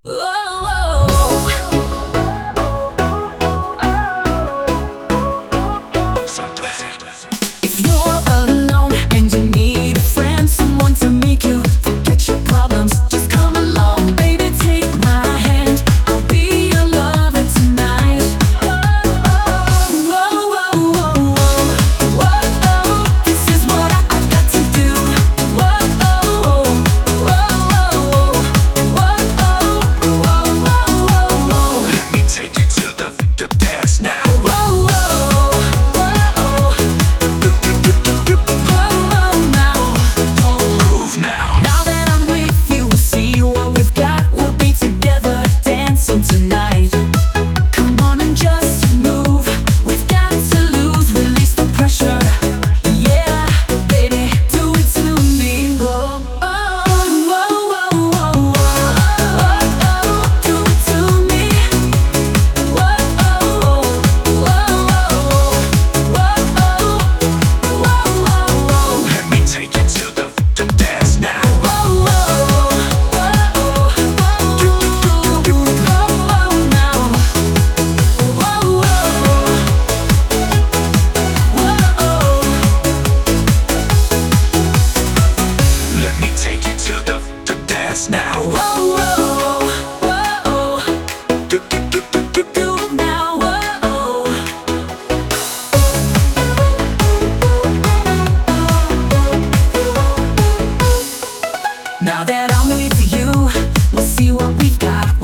If you're alone and you need a friend, someone to make you forget your problems, just come along, baby, take my hand. I'll be your lover tonight. This is what I've got to do. Let me take you to the dance now. Tonight, come on and just move. We've got to lose, release the pressure. Yeah, baby, do it to me. Whoa, oh, whoa, whoa, whoa, whoa. Do it to me. Whoa, whoa, whoa, whoa. Let me take you to the dance now. Let me take you to the dance now. Whoa, whoa, whoa. Do it now. Whoa. Now that I'm with you, we'll see what we got.